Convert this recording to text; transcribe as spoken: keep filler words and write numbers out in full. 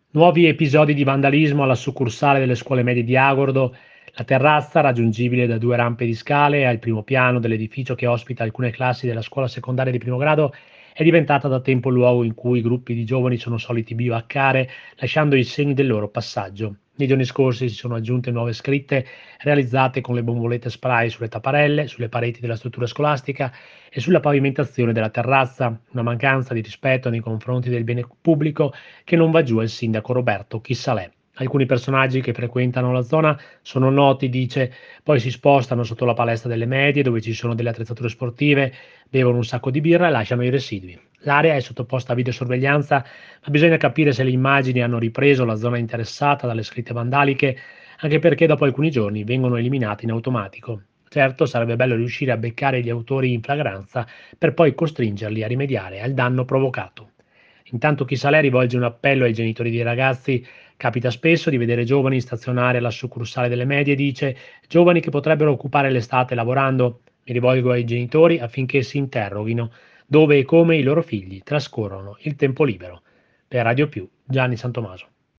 Nuovi episodi di vandalismo alla succursale delle scuole medie di Agordo. La terrazza, raggiungibile da due rampe di scale al primo piano dell'edificio che ospita alcune classi della scuola secondaria di primo grado, è diventata da tempo il luogo in cui gruppi di giovani sono soliti bivaccare, lasciando i segni del loro passaggio. Nei giorni scorsi si sono aggiunte nuove scritte realizzate con le bombolette spray sulle tapparelle, sulle pareti della struttura scolastica e sulla pavimentazione della terrazza, una mancanza di rispetto nei confronti del bene pubblico che non va giù al sindaco Roberto Chissalè. Alcuni personaggi che frequentano la zona sono noti, dice, poi si spostano sotto la palestra delle medie dove ci sono delle attrezzature sportive, bevono un sacco di birra e lasciano i residui. L'area è sottoposta a videosorveglianza, ma bisogna capire se le immagini hanno ripreso la zona interessata dalle scritte vandaliche, anche perché dopo alcuni giorni vengono eliminate in automatico. Certo, sarebbe bello riuscire a beccare gli autori in flagranza per poi costringerli a rimediare al danno provocato. Intanto Chisalè rivolge un appello ai genitori dei ragazzi. Capita spesso di vedere giovani stazionare alla succursale delle medie e dice: giovani che potrebbero occupare l'estate lavorando. Mi rivolgo ai genitori affinché si interroghino dove e come i loro figli trascorrono il tempo libero. Per Radio Più, Gianni Santomaso.